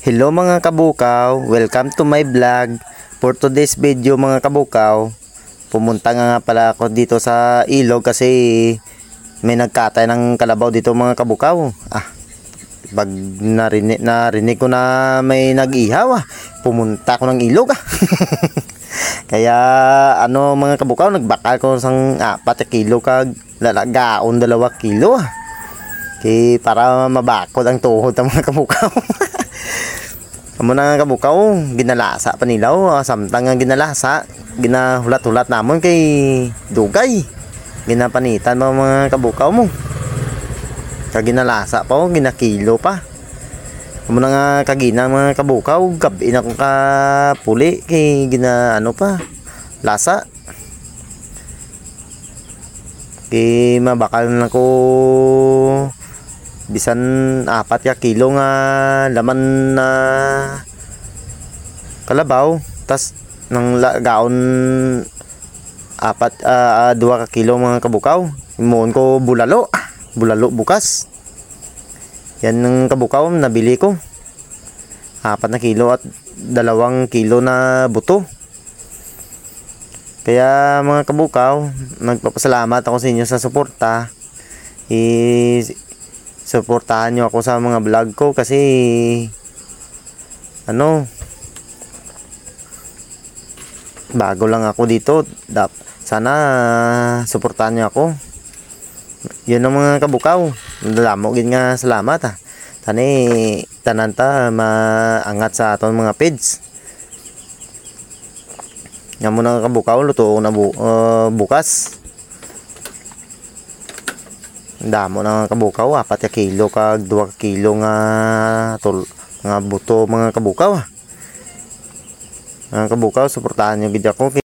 Hello mga kabukaw, welcome to my vlog. For today's video mga kabukaw, pumunta nga pala ako dito sa ilog kasi may nagkatay ng kalabaw dito mga kabukaw. Pag narinig ko na may nag-ihaw, pumunta ako ng ilog. Kaya mga kabukaw, nagbakal ko sang 4 kilo kag lalagaon 2 kilo. Kaya para mabakod ang tuhod ng mga kabukaw. Amo na nga kabukaw, ginalasa pa nilaw, samtang nga ginalasa, ginahulat-hulat namon kay dugay. Ginapanitan mo mga kabukaw mo. Kag ginalasa pa o, ginakilo pa. Amo na nga kagina mga kabukaw, gabi na kong kapuli kay pa, lasa. Kay mabakal na ko bisan 4 kilo nga laman na kalabaw, tas nang gaon 2 kilo mga kabukaw. Imoon ko bulalo bukas. Yan ng kabukaw nabili ko, 4 na kilo at 2 kilo na buto. Kaya mga kabukaw, nagpapasalamat ako sa inyo sa suporta. Suportahan nyo ako sa mga vlog ko kasi bago lang ako dito. Sana suportahan nyo ako. Yun ang mga kabukaw, damo gid nga salamat. Tananta maangat sa aton mga page. Yan mo na kabukaw, luto na bukas. Damo na kabukaw, 4 kilo kag 2 kilo nga buto mga kabukaw. Mga kabukaw, suportahan nyo gid ako.